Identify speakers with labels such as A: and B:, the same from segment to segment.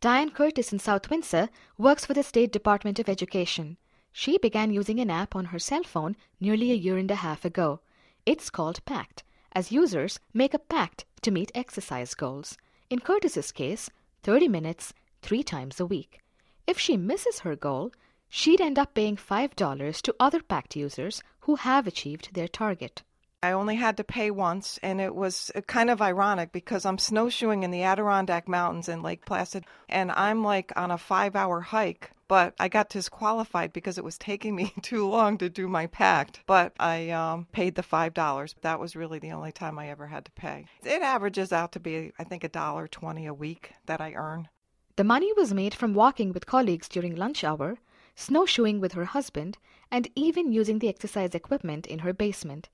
A: Diane Curtis in South Windsor works for the State Department of Education. She began using an app on her cell phone nearly a year and a half ago. It's called Pact, as users make a pact to meet exercise goals. In Curtis's case, 30 minutes, 3 times a week. If she misses her goal, she'd end up paying $5 to other Pact users who have achieved their target.
B: I only had to pay once, and it was kind of ironic because I'm snowshoeing in the Adirondack Mountains in Lake Placid, and I'm like on a 5-hour hike, but I got disqualified because it was taking me too long to do my pact. But I paid the $5. That was really the only time I ever had to pay. It averages out to be, I think, $1.20 a week that I earn.
A: The money was made from walking with colleagues during lunch hour, snowshoeing with her husband, and even using the exercise equipment in her basement.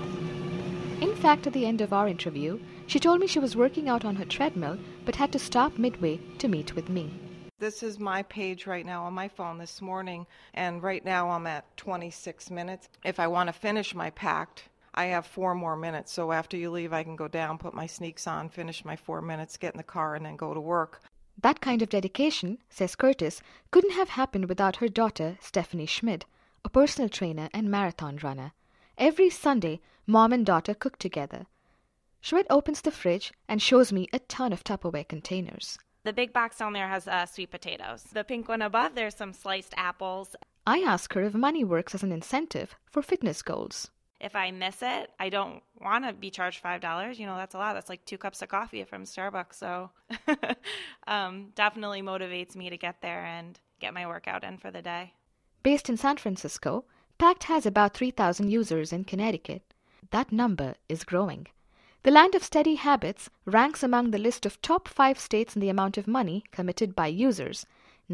A: In fact, at the end of our interview, she told me she was working out on her treadmill but had to stop midway to meet with me.
B: This is my page right now on my phone this morning, and right now I'm at 26 minutes. If I want to finish my pact, I have 4 more minutes. So after you leave, I can go down, put my sneaks on, finish my 4 minutes, get in the car, and then go to work.
A: That kind of dedication, says Curtis, couldn't have happened without her daughter, Stephanie Schmid, a personal trainer and marathon runner. Every Sunday, mom and daughter cook together. Schmid opens the fridge and shows me a ton of Tupperware containers.
C: The big box down there has sweet potatoes. The pink one above, there's some sliced apples.
A: I ask her if money works as an incentive for fitness goals.
C: If I miss it, I don't want to be charged $5. That's a lot. That's like 2 cups of coffee from Starbucks. So definitely motivates me to get there and get my workout in for the day.
A: Based in San Francisco, Pact has about 3,000 users in Connecticut. That number is growing. The Land of Steady Habits ranks among the list of top 5 states in the amount of money committed by users,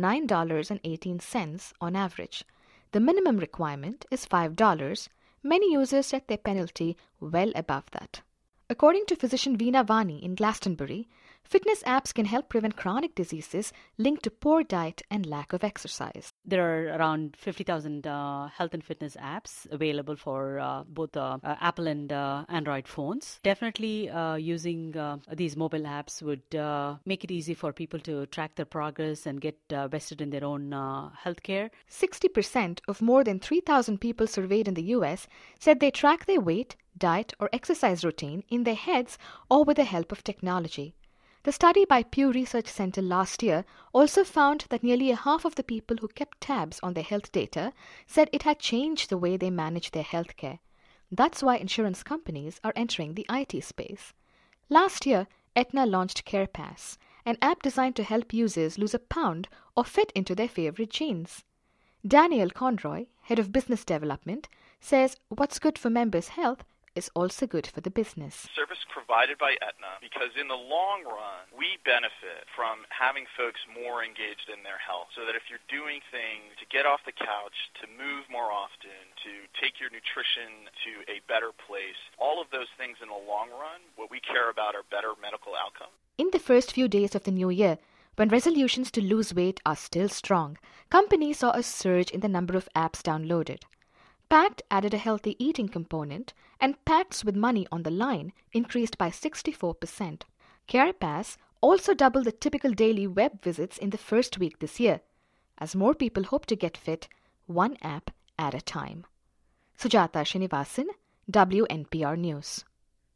A: $9.18 on average. The minimum requirement is $5. Many users set their penalty well above that. According to physician Veena Vani in Glastonbury, fitness apps can help prevent chronic diseases linked to poor diet and lack of exercise.
D: There are around 50,000 health and fitness apps available for both Apple and Android phones. Definitely using these mobile apps would make it easy for people to track their progress and get vested in their own healthcare.
A: 60% of more than 3,000 people surveyed in the US said they track their weight, diet, or exercise routine in their heads or with the help of technology. The study by Pew Research Center last year also found that nearly half of the people who kept tabs on their health data said it had changed the way they manage their health care. That's why insurance companies are entering the IT space. Last year, Aetna launched CarePass, an app designed to help users lose a pound or fit into their favorite jeans. Daniel Conroy, head of business development, says what's good for members' health is also good for the business.
E: Service provided by Aetna, because in the long run, we benefit from having folks more engaged in their health, so that if you're doing things to get off the couch, to move more often, to take your nutrition to a better place, all of those things in the long run, what we care about are better medical outcomes.
A: In the first few days of the new year, when resolutions to lose weight are still strong, companies saw a surge in the number of apps downloaded. Pact added a healthy eating component, and pacts with money on the line increased by 64%. CarePass also doubled the typical daily web visits in the first week this year, as more people hope to get fit, one app at a time. Sujata Srinivasan, WNPR News.